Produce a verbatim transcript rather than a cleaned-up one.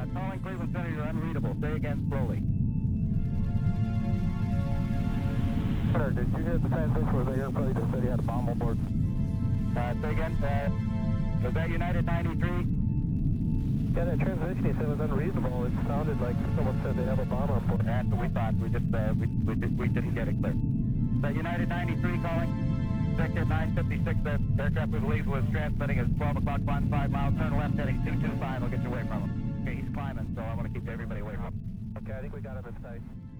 Uh, calling Cleveland Center, you're unreadable. Say again slowly. Center, did you hear the transmission where the airplane that said he had a bomb on board? Uh, say again. Uh, was that United ninety-three? Yeah, that transmission he said was unreasonable. It sounded like someone said they have a bomb on board. That's what we thought. We just uh, we, we, did, we didn't get it clear. Is that United ninety-three calling? Sector nine fifty-six, that aircraft we believe was transmitting is twelve o'clock, climb five miles, turn left heading two two five. I'll get you away from him. Okay, he's climbing, so I want to keep everybody away from him. Okay, I think we got him in sight.